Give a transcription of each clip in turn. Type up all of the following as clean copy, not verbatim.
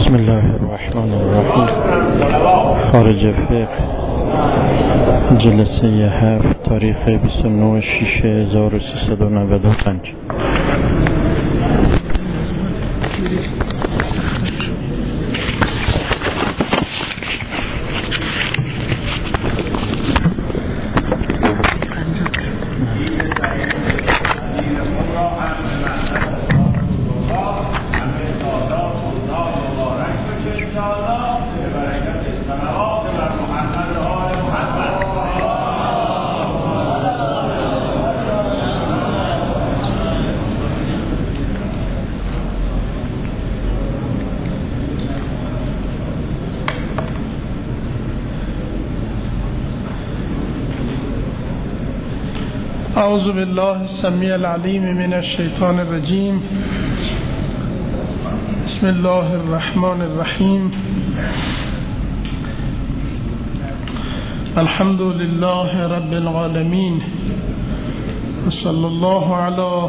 بسم الله الرحمن الرحیم. خارج فقه جلسه 7 تاریخ 29/6/1395. اعوذ بالله السمیع العلیم من الشیطان الرجیم. بسم الله الرحمن الرحیم. الحمد لله رب العالمین و صلی الله علی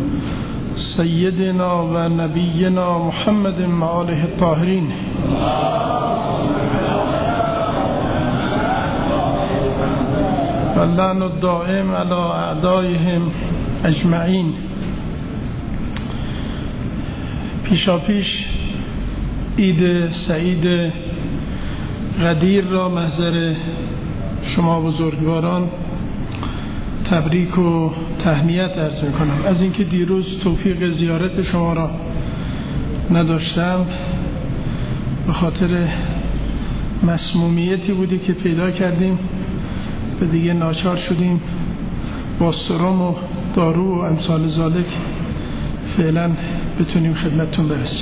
سیدنا و نبینا محمد و آله الطاهرین. واللعن الدائم علی اعدائهم اجمعین. پیشاپیش عید سعید قدیر را محضر شما بزرگواران تبریک و تهنیت عرض می‌کنم. از اینکه دیروز توفیق زیارت شما را نداشتم، به خاطر مسمومیتی بودی که پیدا کردیم و دیگه ناچار شدیم با سرم و دارو و امثال ذالک فعلا بتونیم خدمتتون برسیم.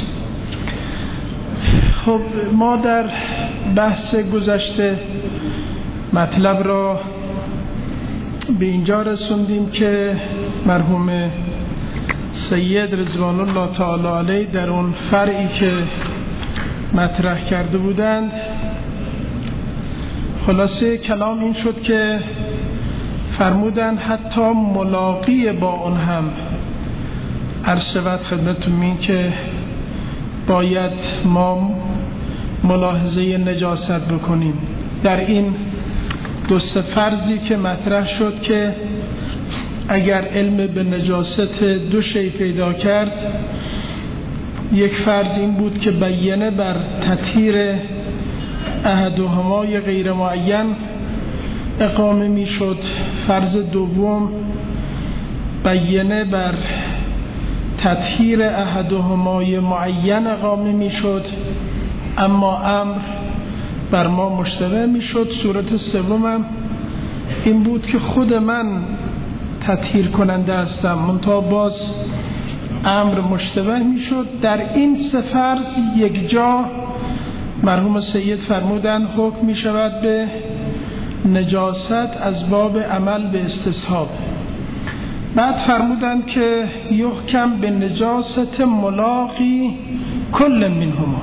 خب ما در بحث گذشته مطلب را به اینجا رسوندیم که مرحوم سید رضوان الله تعالی علیه در اون فرعی که مطرح کرده بودند، خلاصه کلام این شد که فرمودن حتی ملاقی با اون هم عرض شود خدمتتون این که باید ما ملاحظه نجاست بکنیم. در این دو سه فرضی که مطرح شد که اگر علم به نجاست دو شی پیدا کرد، یک فرض این بود که بیانه بر تطهیر احدهما غیر معین اقامه می شد. فرض دوم بیانه بر تطهیر احدهما معین اقامه می شد اما امر بر ما مشتبه می شد. صورت سومم این بود که خود من تطهیر کننده هستم منتها باز امر مشتبه می شد. در این سه فرض یک جا مرحوم سید فرمودن حکم می شود به نجاست از باب عمل به استصحاب. بعد فرمودن که یحکم به نجاست ملاقی کل منهما.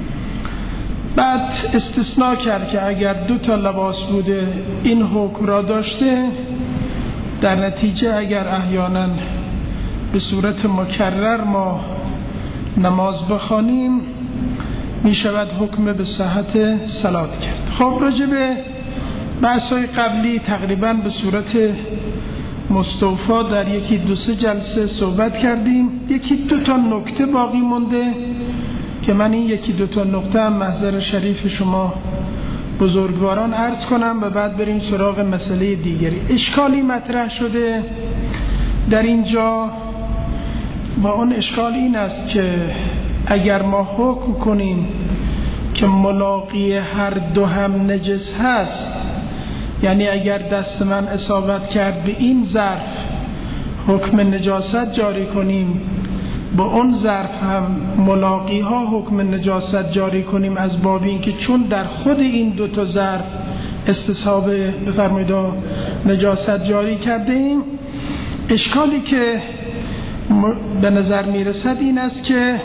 بعد استثناء کرد که اگر دو تا لباس بوده این حکم را داشته، در نتیجه اگر احیانا به صورت مکرر ما نماز بخوانیم می شود حکم به صحت صلات کرد. خب راجع به بحث‌های قبلی تقریبا به صورت مستوفا در یکی دو سه جلسه صحبت کردیم. یکی دو تا نکته باقی مونده که من این یکی دو تا نکته هم محضر شریف شما بزرگواران عرض کنم و بعد بریم سراغ مسئله دیگری. اشکالی مطرح شده در اینجا و اون اشکال این است که اگر ما حکم کنیم که ملاقی هر دو هم نجس هست، یعنی اگر دست من اصابت کرد به این ظرف حکم نجاست جاری کنیم، با اون ظرف هم ملاقی ها حکم نجاست جاری کنیم از باب این که چون در خود این دو تا ظرف استصحاب بفرمایید نجاست جاری کرده ایم. اشکالی که به نظر میرسد این است که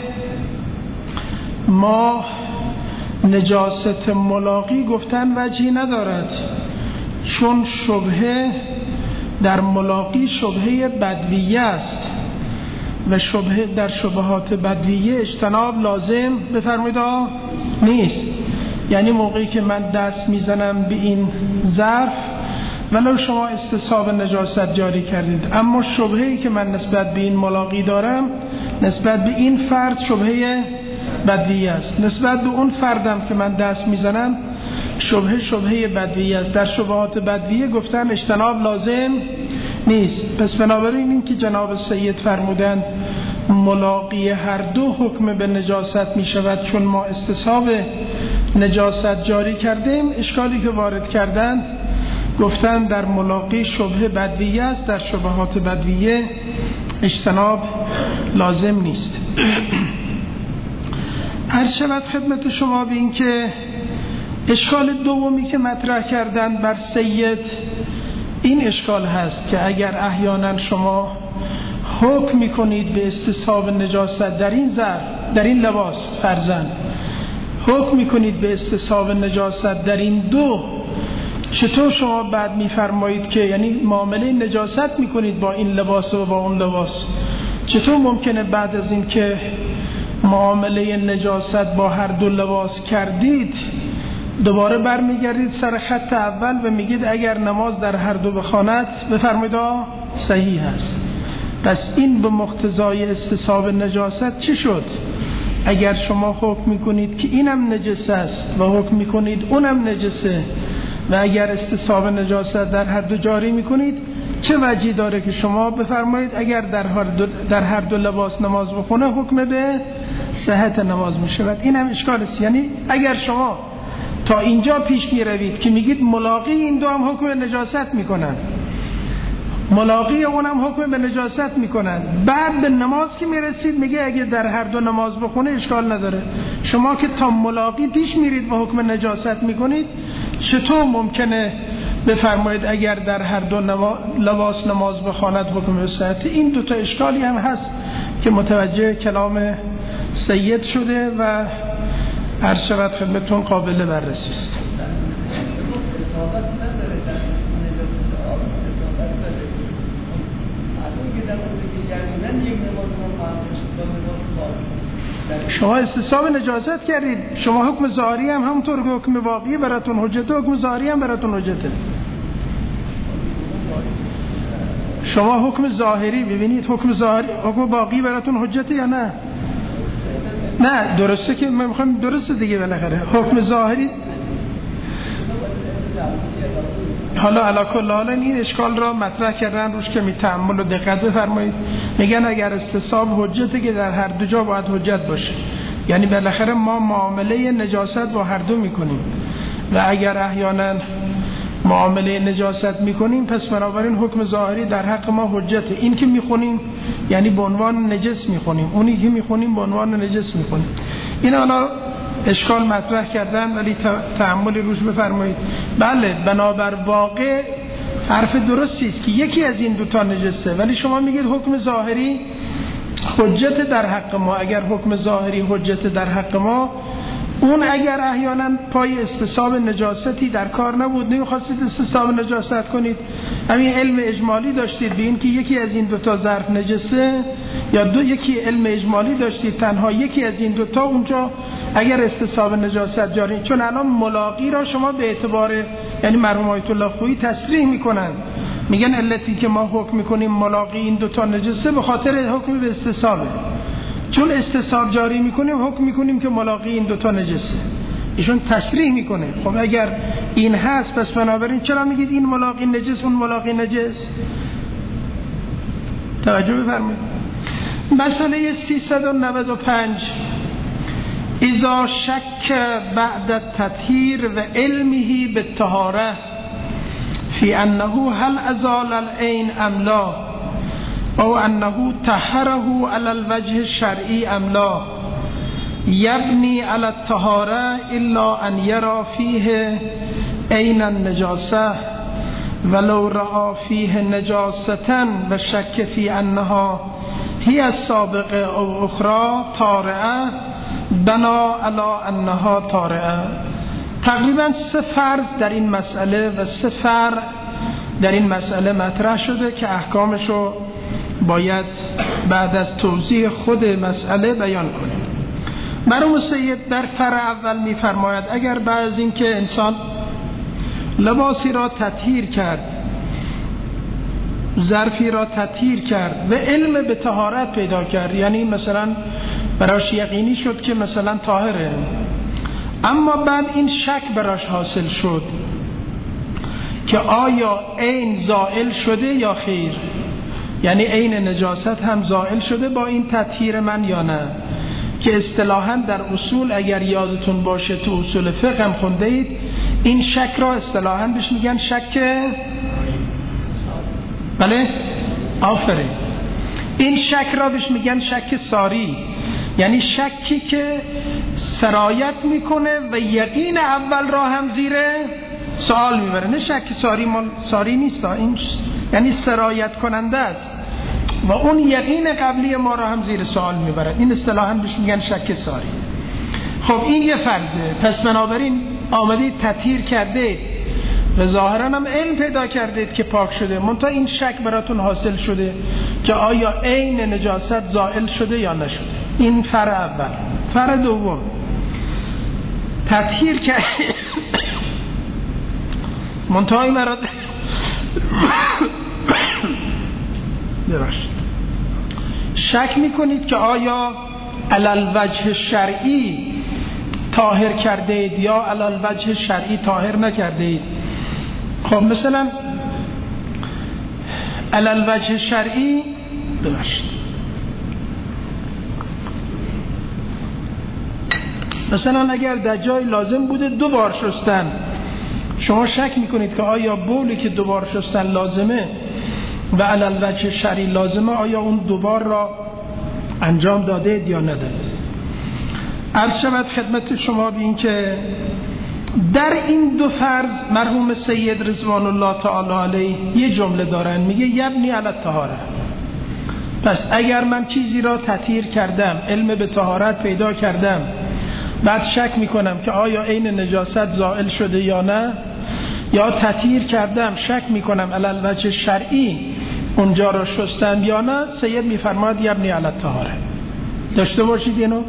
ما نجاست ملاقی گفتن وجهی ندارد، چون شبهه در ملاقی شبهه بدویه است و شبهه در شبهات بدویه اجتناب لازم بفرمایید نیست. یعنی موقعی که من دست میزنم به این ظرف ولو شما استصحاب نجاست جاری کردید، اما شبهه‌ای که من نسبت به این ملاقی دارم نسبت به این فرد شبهه بدویه است، نسبت به اون فردم که من دست میزنم شبهه بدویه است. در شبهات بدویه گفتن اجتناب لازم نیست. پس بنابراین این که جناب سید فرمودند ملاقی هر دو حکم به نجاست می شود چون ما استصحاب نجاست جاری کردیم، اشکالی که وارد کردند گفتن در ملاقی شبهه بدویه است، در شبهات بدویه اجتناب لازم نیست. عرض شود خدمت شما به این که اشکال دومی که مطرح کردن بر سید این اشکال هست که اگر احیانا شما حکم میکنید به استصحاب نجاست در این ظرف، در این لباس فرضاً حکم میکنید به استصحاب نجاست در این دو، چطور شما بعد میفرمایید که یعنی معامله نجاست میکنید با این لباس و با اون لباس، چطور ممکنه بعد از این که معامله نجاست با هر دو لباس کردید دوباره برمیگردید سر خط اول و میگید اگر نماز در هر دو بخواند بفرمایید صحیح است؟ پس این به مقتضای استصحاب نجاست چی شد؟ اگر شما حکم میکنید که اینم نجس است و حکم میکنید اونم نجسه و اگر استصحاب نجاست در هر دو جاری میکنید، چه وجهی داره که شما بفرمایید اگر در هر دو لباس نماز بخونه حکم به صحت نماز میشود؟ این هم اشکال است. یعنی اگر شما تا اینجا پیش میروید که میگید ملاقی این دو هم حکم نجاست میکنن، ملاقی اونم حکم به نجاست میکنن، بعد به نماز که میرسید میگه اگه در هر دو نماز بخونه اشکال نداره، شما که تا ملاقی پیش میرید و حکم نجاست میکنید، چطور ممکنه بفرمایید اگر در هر دو لباس نماز بخواند حکم به صحت؟ این دوتا اشکالی هم هست که متوجه کلام سید شده و عرض شود خدمتون قابل بررسی است. شما استصحاب نجاست کردید، شما حکم ظاهری هم همونطور که حکم واقعی براتون حجته، حکم ظاهری هم براتون حجته. شما حکم ظاهری ببینید، حکم ظاهری حکم واقعی براتون حجته یا نه؟ نه درسته که من میخوام درسته دیگه بالاخره حکم ظاهری. حالا علی کل حال این اشکال را مطرح کردن روش که تأمل و دقت بفرمایید. میگن اگر استصحاب حجته که در هر دو جا باید حجت باشه، یعنی بالاخره ما معامله نجاست با هر دو میکنیم و اگر احیانا معامله نجاست میکنیم پس بنابراین حکم ظاهری در حق ما حجته. این که میخونیم یعنی به عنوان نجس میخونیم، اونی که میخونیم به عنوان نجس میخونیم. این حالا اشکال مطرح کردن ولی تأمل روش بفرمایید. بله بنابر واقع حرف درستی است که یکی از این دوتا نجسه، ولی شما میگید حکم ظاهری حجت در حق ما. اگر حکم ظاهری حجت در حق ما، اون اگر احیانا پای استصحاب نجاستی در کار نبود، نمیخواستید استصحاب نجاست کنید، همین علم اجمالی داشتید به این که یکی از این دوتا ظرف نجسه، یا یکی علم اجمالی داشتید تنها یکی از این دوتا اونجا اگر استصحاب نجاست جاری، چون الان ملاقی را شما به اعتبار یعنی مرحوم آیت الله خویی تصریح میکنن، میگن علتی که ما حکم میکنیم ملاقی این دوتا نجسه به خاطر حکم به استصحابه، چون استصحاب جاری میکنیم حکم میکنیم که ملاقی این دوتا نجسه. ایشون تصریح میکنه خب اگر این هست پس بنابراین چرا میگید این ملاقی نجس اون ملاقی نجس؟ توجه بفرمایید. مسئله 395 اذا شک بعد التطهیر و علمه بالطهاره فی انه هل ازال العین ام لا او انه طهره علی الوجه الشرعی ام لا یبنی علی الطهاره الا ان یرا فیه عین النجاسه ولو رأى فیه نجاسة و شک فی انها هی السابقه او اخرى طارئه بنا علی انها طارئه. تقریبا 3 فرض در این مسئله و 3 فرع در این مسئله مطرح شده که احکامش رو باید بعد از توضیح خود مسئله بیان کنیم. مرحوم سید در فرع اول می‌فرماید اگر بعد از اینکه انسان لباسی را تطهیر کرد، ظرفی را تطهیر کرد و علم به طهارت پیدا کرد، یعنی مثلا براش یقینی شد که مثلا طاهره، اما بعد این شک براش حاصل شد که آیا عین زائل شده یا خیر، یعنی عین نجاست هم زائل شده با این تطهیر من یا نه، که اصطلاحاً در اصول اگر یادتون باشه تو اصول فقه هم خونده اید این شک را اصطلاحاً بهش میگن شک، بله آفرین، این شک را بهش میگن شک ساری، یعنی شکی که سرایت میکنه و یقین اول را هم زیر سوال میبره. نه شک ساری نیست، این یعنی سرایت کننده است و اون یقین قبلی ما را هم زیر سوال میبره، این اصطلاحاً بهش میگن شک ساری. خب این یه فرضه. پس بنابراین آمدید تطهیر کرده و ظاهراً هم علم پیدا کردید که پاک شده، منتها این شک براتون حاصل شده که آیا عین نجاست زائل شده یا نشده. این فرع اول. فرع دوم، تطهیر کرد منتها این مراد شک میکنید که آیا علل وجه شرعی طاهر کرده اید یا علل وجه شرعی طاهر نکرده اید. خب مثلا علل وجه شرعی مثلا اگر در جای لازم بوده 2 بار شستن، شما شک میکنید که آیا بولی که 2 بار شستن لازمه و علل وجه شرعی لازمه، آیا اون 2 بار را انجام داده اید یا ندادید. عرض شود خدمت شما به این که در این 2 فرض مرحوم سید رضوان الله تعالی علیه یه جمله دارن، میگه یبنی علی الطهاره. پس اگر من چیزی را تطهیر کردم، علم به طهارت پیدا کردم، بعد شک میکنم که آیا عین نجاست زائل شده یا نه، یا تطهیر کردم شک میکنم علل وجه شرعی اونجا را شستم یا نه، سید میفرماید یبنی علی الطهاره. داشته باشید اینو.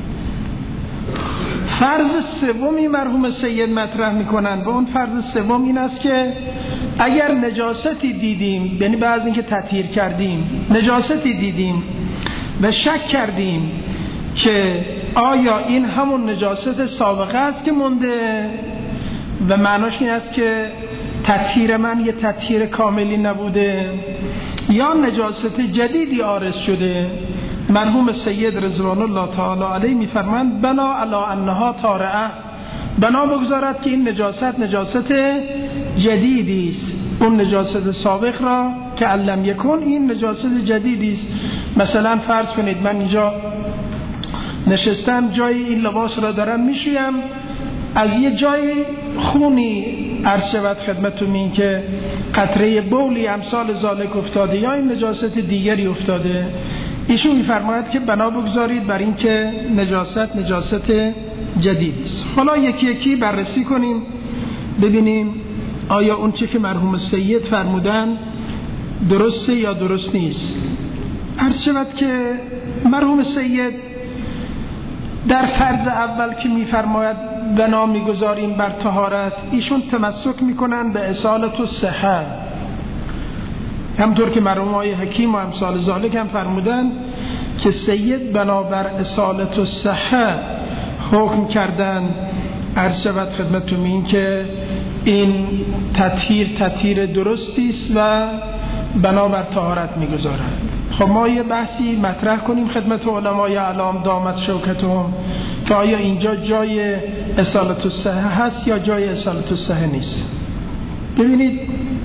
فرض سومی مرحوم سید مطرح میکنن و اون فرض سوم این است که اگر نجاستی دیدیم، یعنی بعد از اینکه تطهیر کردیم نجاستی دیدیم و شک کردیم که آیا این همون نجاست سابقه است که مونده و معناش این است که تطهیر من یه تطهیر کاملی نبوده یا نجاست جدیدی عارض شده، مرحوم سید رضوان الله تعالی علیه میفرمایند بنا علی انها طارئه، بنا بگذارد که این نجاست جدیدی است، اون نجاست سابق را که علم یکن این نجاست جدیدی است. مثلا فرض کنید من اینجا نشستم، جای این لباس را دارم میشویم، از یه جای خونی عرض شود خدمتتون این که قطره بولی امثال ذالک افتاده یا این نجاست دیگری افتاده، ایشون میفرماید که بنا بگذارید بر این که نجاست جدیدی است. حالا یکی یکی بررسی کنیم ببینیم آیا اون چه که مرحوم سید فرمودن درسته یا درست نیست. عرض شود که مرحوم سید در فرض اول که میفرماید بنا میگذاریم بر طهارت، ایشون تمسک میکنن به اصالت الصحه، همطور که مرحوم آقای حکیم و امثال ذالک هم فرمودن که سید بنابر اصالت الصحه حکم کردن. عرض شود خدمتتون این که این تطهیر درستی است و بنابر طهارت میگذارند. خب ما یه بحثی مطرح کنیم خدمت علمای اعلام دامت شوکتهم که آیا اینجا جای اصالت الصحه هست یا جای اصالت الصحه نیست. ببینید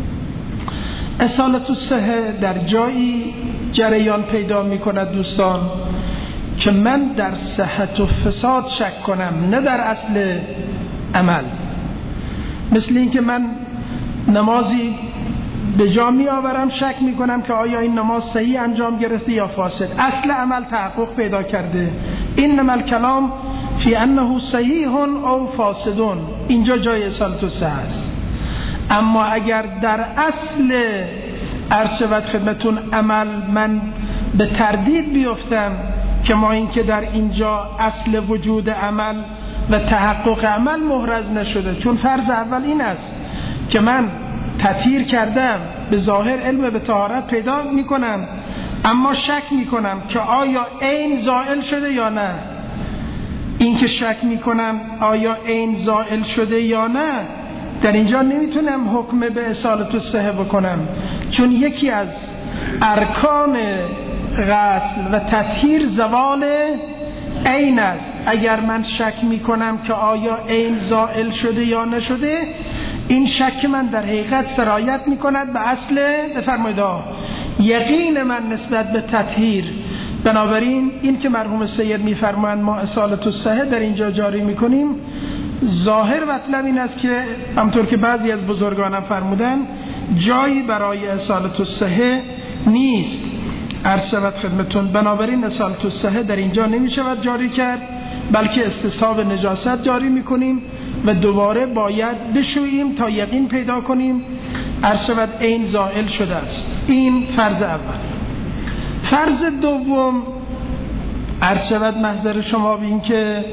اصالت الصحه در جایی جریان پیدا میکند دوستان که من در صحت و فساد شک کنم، نه در اصل عمل. مثل این که من نمازی به جا می آورم، شک می کنم که آیا این نماز صحیح انجام گرفته یا فاسد، اصل عمل تحقق پیدا کرده. انما الکلام فی انه صحیح او فاسد، اینجا جای اصالت الصحه است. اما اگر در اصل عرض شود خدمتون عمل من به تردید بیفتم که ما این که در اینجا اصل وجود عمل و تحقق عمل محرز نشده. چون فرض اول این است که من تطهیر کردم، به ظاهر علم به طهارت پیدا میکنم، اما شک میکنم که آیا عین زائل شده یا نه. این که شک میکنم آیا عین زائل شده یا نه، در اینجا نمیتونم حکم به اصالت الصحه بکنم، چون یکی از ارکان غسل و تطهیر زوال عین است. اگر من شک میکنم که آیا عین زائل شده یا نشده، این شک من در حقیقت سرایت میکند به اصل بفرمایید یقین من نسبت به تطهیر. بنابراین این که مرحوم سید میفرمایند ما اصالت الصحه در اینجا جاری میکنیم، ظاهر مطلب این است که همطور که بعضی از بزرگانم فرمودن جایی برای اصالت الصحه نیست. عرض شود خدمتون بنابراین اصالت الصحه در اینجا نمیشود جاری کرد، بلکه استصحاب نجاست جاری میکنیم و دوباره باید بشوییم تا یقین پیدا کنیم عرض شود عین زائل شده است. این فرض اول. فرض دوم عرض شود محضر شما بین که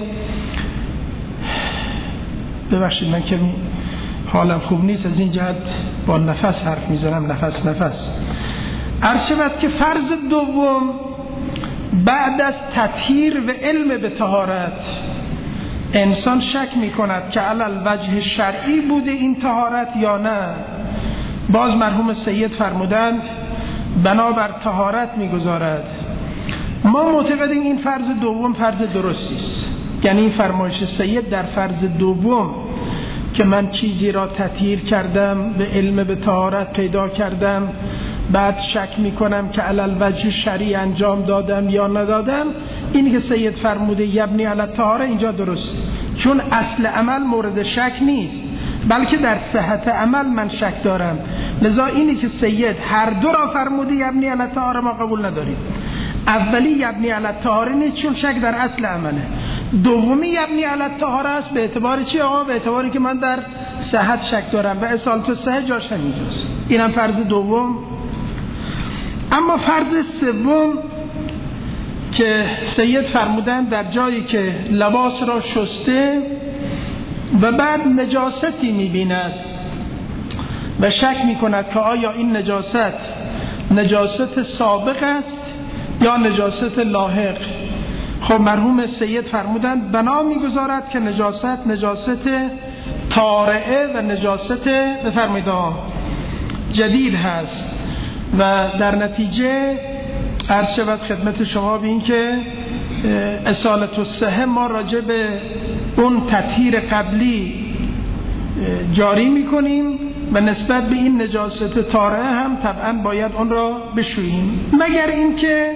ببخشید من که حالم خوب نیست، از این جهت با نفس حرف میزنم، نفس عرض شود که فرض دوم بعد از تطهیر و علم به طهارت انسان شک میکند که علل وجه شرعی بوده این طهارت یا نه. باز مرحوم سید فرمودند بنابر طهارت میگذارد. ما معتقدیم این فرض دوم فرض درستی است، یعنی این فرمایش سید در فرض دوم که من چیزی را تطهیر کردم به علم به طهارت پیدا کردم، بعد شک میکنم که علل وجه شرعی انجام دادم یا ندادم، اینی که سید فرموده یبنی علی الطهاره اینجا درست، چون اصل عمل مورد شک نیست، بلکه در صحت عمل من شک دارم. لذا اینی که سید هر دو را فرموده یبنی علی الطهاره ما قبول نداریم. اولی یبنی علی الطهاره نیست چون شک در اصل عمله، دومی یبنی علی الطهاره است به اعتبار چی آقا؟ به اعتباری که من در صحت شک دارم و اصالت الصحه جاش همینجاست. اینم فرض دوم. اما فرض سوم که سید فرمودن در جایی که لباس را شسته و بعد نجاستی می‌بیند و شک می‌کند که آیا این نجاست سابق است یا نجاست لاحق. خب مرحوم سید فرمودند بنا می‌گذارد که نجاست طارئه و نجاست بفرمایید جدید هست و در نتیجه عرض شود خدمت شما به این که اصالت الصحه ما راجع به اون تطهیر قبلی جاری میکنیم و نسبت به این نجاست طارئه هم طبعا باید اون را بشوییم، مگر اینکه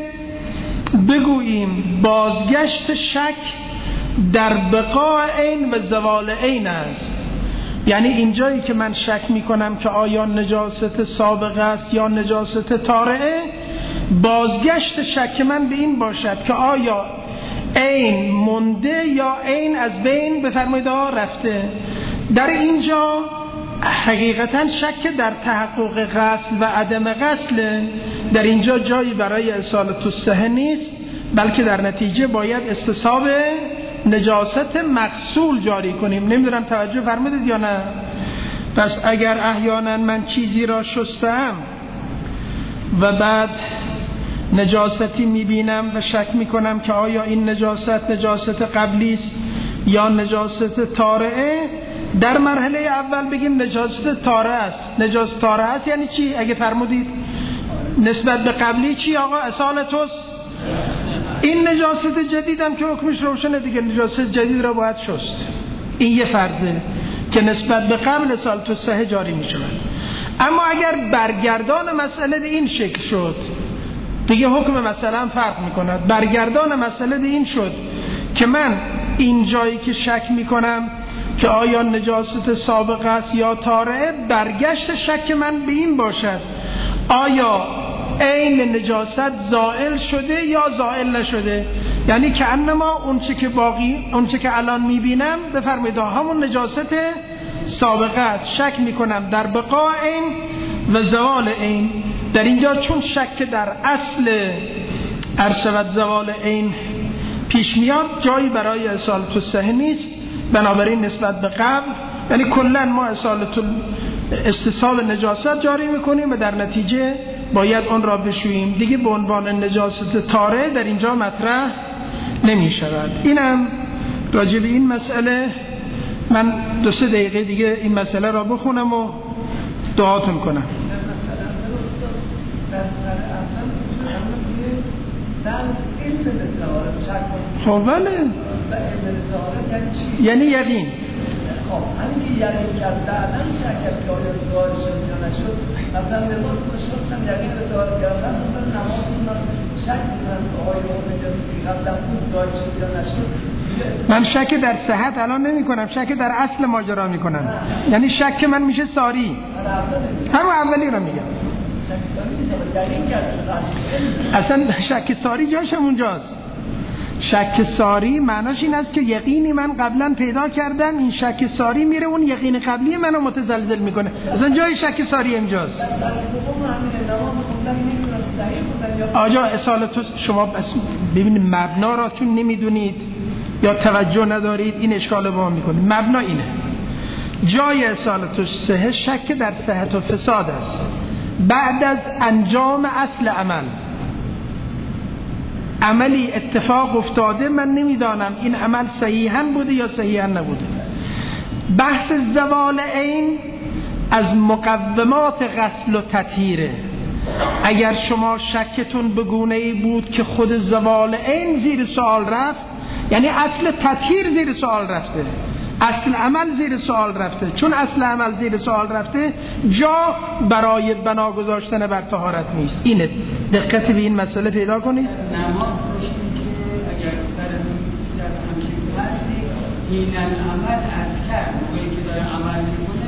بگوییم بازگشت شک در بقاء عین و زوال عین است. یعنی اینجایی که من شک میکنم که آیا نجاست سابقه است یا نجاست طارئه، بازگشت شک من به این باشد که آیا عین مونده یا عین از بین بفرمایید رفته. در اینجا حقیقتا شک در تحقق غسل و عدم غسل، در اینجا جایی برای اصالت الصحه نیست، بلکه در نتیجه باید استصحاب نجاست مغسول جاری کنیم. نمیدونم توجه فرمودید یا نه؟ پس اگر احیانا من چیزی را شستم و بعد نجاستی میبینم و شک میکنم که آیا این نجاست قبلی است یا نجاست طارئه، در مرحله اول بگیم نجاست طارئه است. نجاست طارئه است یعنی چی؟ اگه فرمودید نسبت به قبلی چی آقا؟ اصالتوس. این نجاست جدیدم که حکمش روشنه دیگه، نجاست جدید را باید شست. این یه فرضه که نسبت به قبل اصالت الصحه جاری می شود. اما اگر برگردان مسئله به این شکل شد دیگه حکم مثلا فرق می کند. برگردان مسئله به این شد که من این جایی که شک می کنم که آیا نجاست سابقه است یا طارئه، برگشت شک من به این باشد آیا عین نجاست زائل شده یا زائل نشده. یعنی که انما اونچه که الان میبینم بفرمایید همون نجاست سابقه است، شک میکنم در بقاء عین و زوال عین. در اینجا چون شک در اصل ارشد زوال عین پیش میاد، جایی برای اصالت الصحه نیست. بنابراین نسبت به قبل، یعنی کلا ما اصالت استصحاب نجاست جاری میکنیم و در نتیجه باید اون را بشوییم، دیگه به عنوان نجاست طارئ در اینجا مطرح نمی شود. اینم راجع به این مسئله. من 2-3 دقیقه دیگه این مسئله را بخونم و دعاتون کنم. خب بله، یعنی یقین. همین که یقین کرد بعداً شک کرد که آیا ظاهر شد یا نشد. مثلا لباس بشستم یقین به ظاهر کردم، مثلا نماز خوندم شک کنم که آیا اون نجاتی که قبلا بود ظاهر شد یا نشد. من شک در صحت الان نمی کنم، شک در اصل ماجرا می کنم. یعنی شک من میشه ساری، همون اولی رو میگم. شک ساری نیست، یقین کرد. اصلا شک ساری جاش اونجاست. شک ساری معناش این است که یقینی من قبلا پیدا کردم، این شک ساری میره اون یقین قبلی منو متزلزل میکنه. اصلا جای شک ساری اینجاست. آجا اصالت شما ببینید مبنا را چون نمیدونید یا توجه ندارید این اشکال با میکنه. مبنا اینه، جای اصالت الصحه شک در صحت و فساد است بعد از انجام اصل عملی اتفاق افتاده، من نمیدانم این عمل صحیحاً بوده یا صحیحاً نبوده. بحث زوال عین از مقومات غسل و تطهیره. اگر شما شکتون به گونه‌ای بود که خود زوال عین زیر سوال رفت، یعنی اصل تطهیر زیر سوال رفته، اصل عمل زیر سوال رفته. چون اصل عمل زیر سوال رفته، جا برای بنا گذاشتن بر طهارت نیست. اینه، دقت به این مسئله پیدا کنید. نماز داشتیم که اگر سر در همچین وقتی این عمل اذکر موقعی که داره عمل میکنه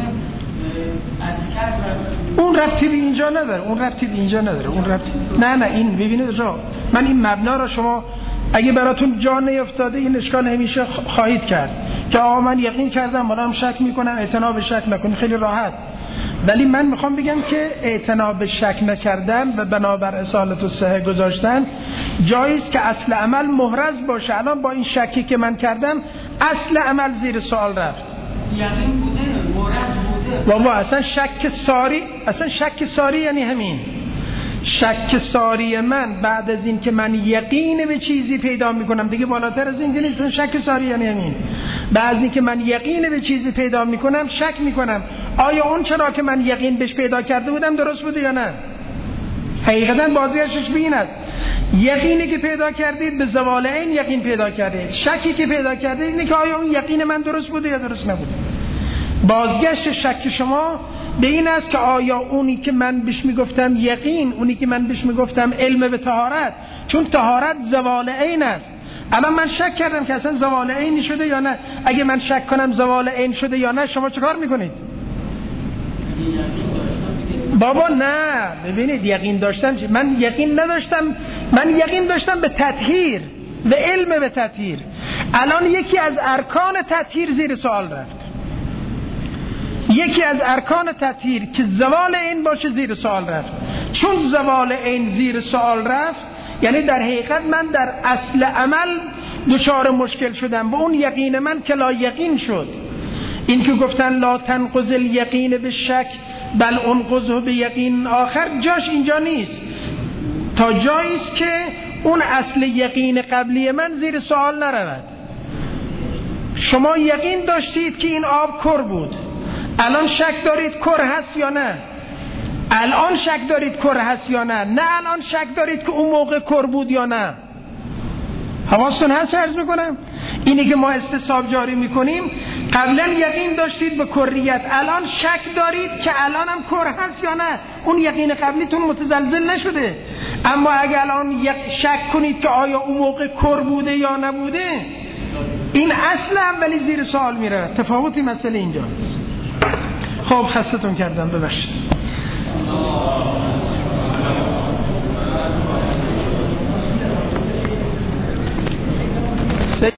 اذکر اون ربطی به اینجا نداره، اون ربطی نه این ببینید جا، من این مبنا را شما اگه براتون جا نیفتاده این اشکال همیشه خواهید کرد که آقا من یقین کردم منم شک میکنم، اعتنا به شک نکنی، خیلی راحت. ولی من میخوام بگم که اعتنا به شک نکردن و بنابر اصالت الصحه گذاشتن جاییست که اصل عمل محرز باشه. الان با این شکی که من کردم اصل عمل زیر سوال رفت. یقین بوده، محرز بوده. بابا اصلا شک ساری یعنی همین. شک ساری من بعد از این که من یقین به چیزی پیدا میکنم، دیگه بالاتر از این نیست. شک ساری یعنی همین. بعد از این که من یقین به چیزی پیدا میکنم، شک میکنم آیا اون چرا که من یقین بهش پیدا کرده بودم درست بوده یا نه. حقیقتا بازیش به این است، یقینی که پیدا کردید به زوال عین یقین پیدا کردید، شکی که پیدا کردید اینه که آیا اون یقین من درست بوده یا درست نبوده. بازگشت شک شما به این است که آیا اونی که من بهش میگفتم یقین، اونی که من بهش میگفتم علم به طهارت، چون طهارت زوال عین است، الان من شک کردم که اصلا زوال عین شده یا نه. اگه من شک کنم زوال عین شده یا نه، شما چه کار میکنید؟ بابا نه، ببینید یقین داشتم، من یقین نداشتم، من یقین داشتم به تطهیر، به علم به تطهیر. الان یکی از ارکان تطهیر زیر سوال رفت، یکی از ارکان تطهیر که زوال عین باشه زیر سوال رفت. چون زوال عین زیر سوال رفت، یعنی در حقیقت من در اصل عمل دچار مشکل شدم، با اون یقین من که لا یقین شد. این که گفتن لا تنقض الیقین بالشک بل انقضه بیقین آخر، جاش اینجا نیست. تا جاییست که اون اصل یقین قبلی من زیر سوال نرود. شما یقین داشتید که این آب کر بود، الان شک دارید کر هست یا نه؟ الان شک دارید کر هست یا نه؟ نه الان شک دارید که اون موقع کر بود یا نه؟ حواستون هست عرض میکنم؟ اینی که ما استصحاب جاری میکنیم، قبلا یقین داشتید به کریت، الان شک دارید که الان هم کر هست یا نه. اون یقین قبلیتون متزلزل نشده، اما اگه الان شک کنید که آیا اون موقع کر بوده یا نبوده، این اصل اولی زیر سوال میره. تفاوتی مسئله اینجا. خب خستتون کردم، ببخشید.